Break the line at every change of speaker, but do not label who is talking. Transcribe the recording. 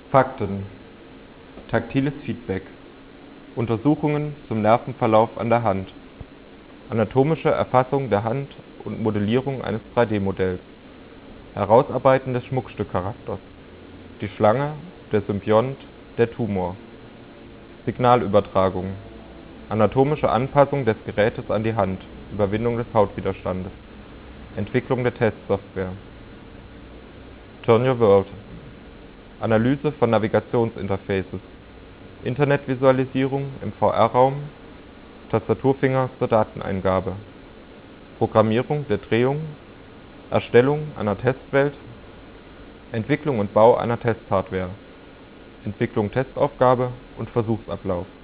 Fakten: Taktiles Feedback, Untersuchungen zum Nervenverlauf an der Hand, anatomische Erfassung der Hand und Modellierung eines 3D-Modells, Herausarbeiten des Schmuckstück-Charakters, die Schlange, der Symbiont, der Tumor, Signalübertragung, anatomische Anpassung des Gerätes an die Hand, Überwindung des Hautwiderstandes, Entwicklung der Testsoftware. Turn Your World: Analyse von Navigationsinterfaces, Internetvisualisierung im VR-Raum, Tastaturfinger zur Dateneingabe, Programmierung der Drehung, Erstellung einer Testwelt, Entwicklung und Bau einer Testhardware, Entwicklung Testaufgabe und Versuchsablauf.